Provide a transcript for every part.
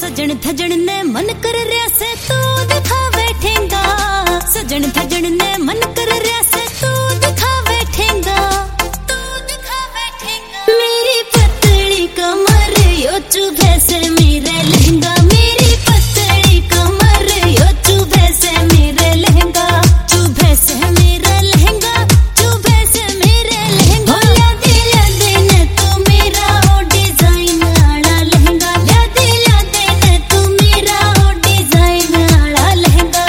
सजन थजन ने मन कर रहा से तू दिखा बैठेगा, सजन थजन ने मन कर रहा से तू दिखा बैठेगा, तू दिखा बैठेगा। मेरी पतली कमर यो चुभे से मेरे लहंगा, मेरी पतली कमर यो चुभे से मेरे लहंगा, चुभे से मेरा लहंगा, चुभे से मेरे लहंगा। ला दिला देने तू मेरा हो डिजाइन वाला लहंगा, ला दिला देने तू मेरा हो डिजाइन वाला लहंगा।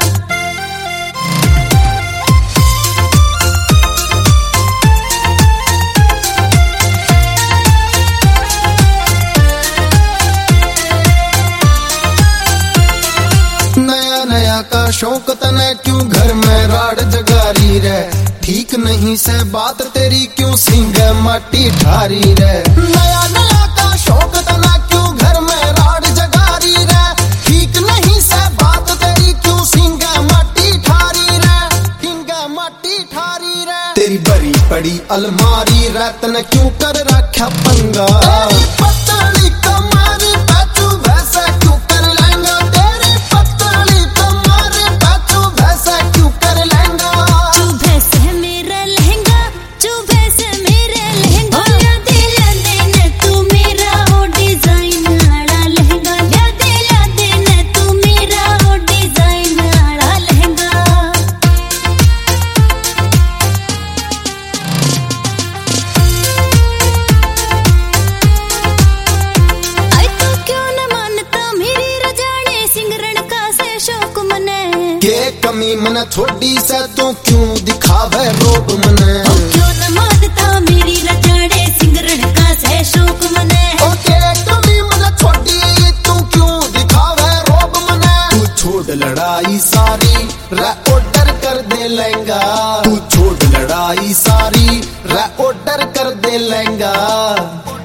नया नया का शौक तने क्यों घर में राड जगारी रे, ठीक नहीं से बात तेरी क्यों सिंग माटी ठारी रे। नया नया का शौक तना क्यों घर में राड जगारी रे, ठीक नहीं से बात तेरी क्यों सिंग माटी ठारी रे, सिंग माटी ठारी रे। तेरी बड़ी बड़ी अलमारी रे तने क्यों कर रखा पंगा, पतली कमर पैचू भैंसा क्यों कर लेंगा, तेरी पतली कमर पैचू भैंसा क्यों कर लेंगा। चुभे से मेरा लहंगा, चुभे से मेरे लहंगा। ला दिला देने तू मेरा हो डिजाइन वाला लहंगा, ला दिला देने तू मेरा हो डिजाइन वाला लहंगा। आई तू क्यों न मानता मेरी रजाने सिंगरण का से शौक मने, के कमी मन छोड़ी से तू क्यों दिखावे रोब मने, ओ क्यों न मानता मेरी रजाने सिंगरण का से शौक मने। ओ के कमी मन छोड़ी तू क्यों दिखावे रोब मने। तू छोड़ लड़ाई सारी रे ऑर्डर कर दे लहंगा, तू छोड़ लड़ाई सारी रे ऑर्डर कर दे लहंगा।